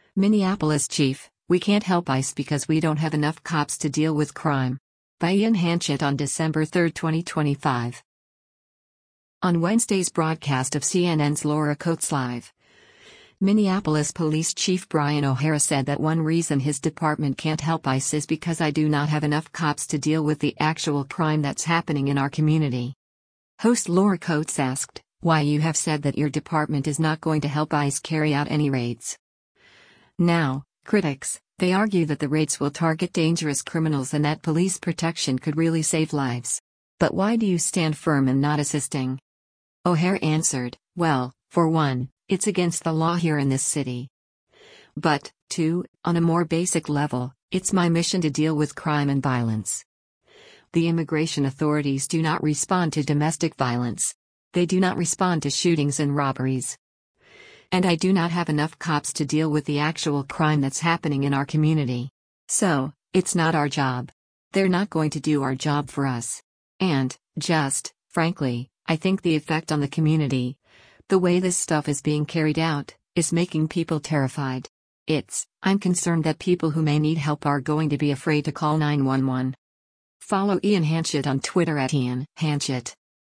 Minneapolis Chief, we can't help ICE because we don't have enough cops to deal with crime. By Ian Hanchett on December 3, 2025. On Wednesday's broadcast of CNN's Laura Coates Live, Minneapolis Police Chief Brian O'Hara said that one reason his department can't help ICE is because I do not have enough cops to deal with the actual crime that's happening in our community. Host Laura Coates asked, why you have said that your department is not going to help ICE carry out any raids. Now, critics, they argue that the raids will target dangerous criminals and that police protection could really save lives. But why do you stand firm in not assisting? O'Hara answered, well, for one, it's against the law here in this city. But, two, on a more basic level, it's my mission to deal with crime and violence. The immigration authorities do not respond to domestic violence. They do not respond to shootings and robberies. And I do not have enough cops to deal with the actual crime that's happening in our community. So, it's not our job. They're not going to do our job for us. And, frankly, I think the effect on the community, the way this stuff is being carried out, is making people terrified. I'm concerned that people who may need help are going to be afraid to call 911. Follow Ian Hanchett on Twitter @Ian Hanchett.